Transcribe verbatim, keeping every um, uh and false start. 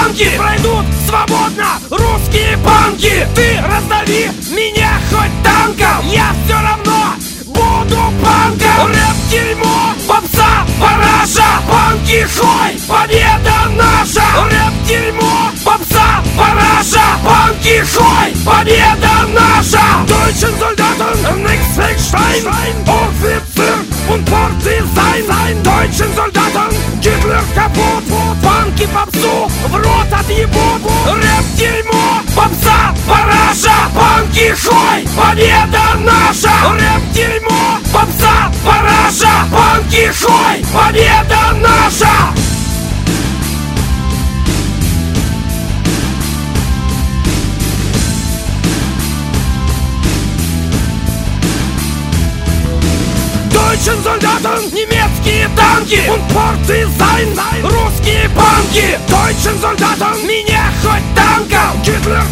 танки пройдут свободно русские панки. Ты раздави меня хоть танком, я все равно буду панком. Рэп-дерьмо, попса, параша, панки хой, победа наша. Рэп-дерьмо, попса, параша, панки хой, победа наша. Deutschen Soldaten, nix Stein, Offizier und Partisan. Deutschen Soldaten, Hitler kaputt, панки попсу в рот отъебут. Рэп-дерьмо, попса, параша, панки хой, победа наша. Рэп-дерьмо, попса, параша, панки хой, победа наша. Deutschen Soldaten, немецкие танки und Partisan, русские панки. Deutschen Soldaten, меня хоть танком, Гитлер